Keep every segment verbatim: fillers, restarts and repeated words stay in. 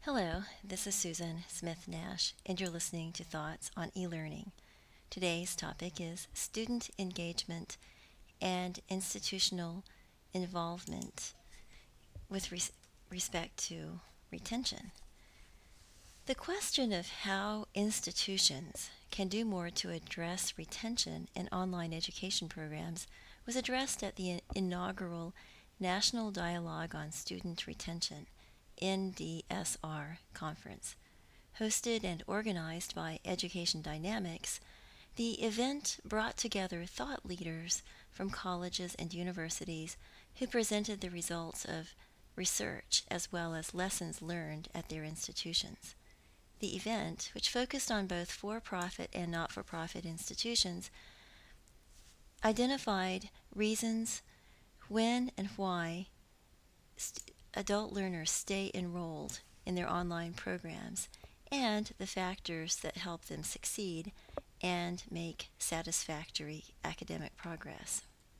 Hello, this is Susan Smith Nash, and you're listening to Thoughts on E-Learning. Today's topic is student engagement and institutional involvement with res- respect to retention. The question of how institutions can do more to address retention in online education programs was addressed at the inaugural National Dialogue on Student Retention N D S R conference. Hosted and organized by Education Dynamics, the event brought together thought leaders from colleges and universities who presented the results of research as well as lessons learned at their institutions. The event, which focused on both for profit and not for profit institutions, identified reasons when and why st- adult learners stay enrolled in their online programs and the factors that help them succeed and make satisfactory academic progress.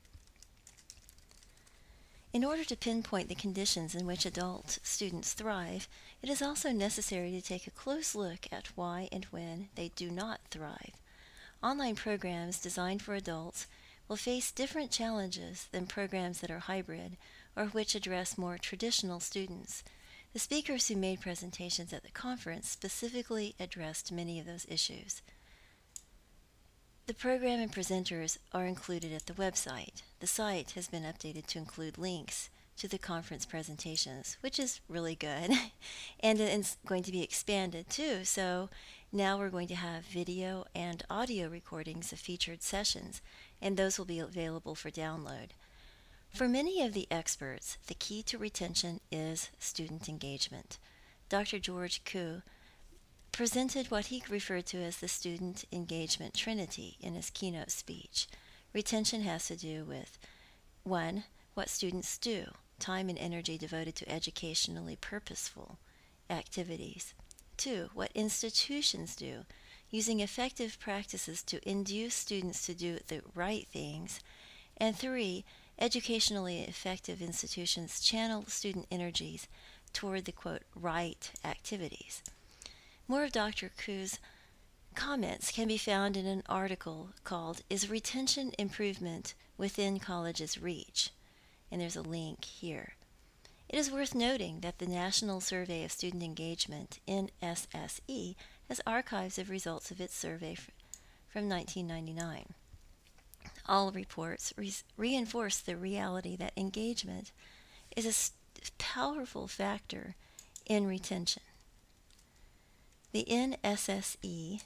In order to pinpoint the conditions in which adult students thrive, it is also necessary to take a close look at why and when they do not thrive. Online programs designed for adults will face different challenges than programs that are hybrid or which address more traditional students. The speakers who made presentations at the conference specifically addressed many of those issues. The program and presenters are included at the website. The site has been updated to include links to the conference presentations, which is really good. and it's going to be expanded too. So now we're going to have video and audio recordings of featured sessions, and those will be available for download. For many of the experts, the key to retention is student engagement. Doctor George Koo presented what he referred to as the student engagement trinity in his keynote speech. Retention has to do with one, what students do, time and energy devoted to educationally purposeful activities. Two, what institutions do, using effective practices to induce students to do the right things. And three, educationally effective institutions channel student energies toward the quote right activities. More of Doctor Koo's comments can be found in an article called Is Retention Improvement Within College's Reach? And there's a link here. It is worth noting that the National Survey of Student Engagement, N S S E, has archives of results of its survey f- from nineteen ninety-nine. All reports re- reinforce the reality that engagement is a st- powerful factor in retention. The N S S E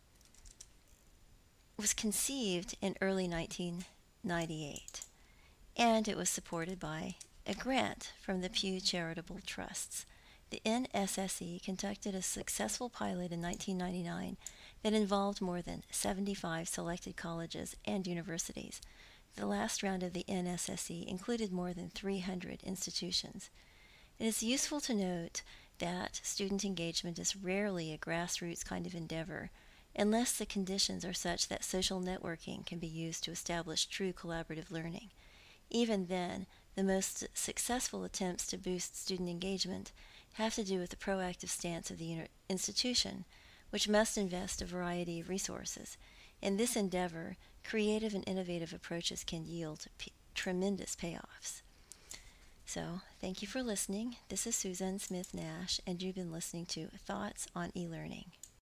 was conceived in early nineteen ninety-eight, and it was supported by a grant from the Pew Charitable Trusts. The N S S E conducted a successful pilot in nineteen ninety-nine that involved more than seventy-five selected colleges and universities. The last round of the N S S E included more than three hundred institutions. It is useful to note that student engagement is rarely a grassroots kind of endeavor unless the conditions are such that social networking can be used to establish true collaborative learning. Even then, the most successful attempts to boost student engagement have to do with the proactive stance of the uni- institution, which must invest a variety of resources. In this endeavor, creative and innovative approaches can yield p- tremendous payoffs. So, thank you for listening. This is Susan Smith Nash, and you've been listening to Thoughts on E-Learning.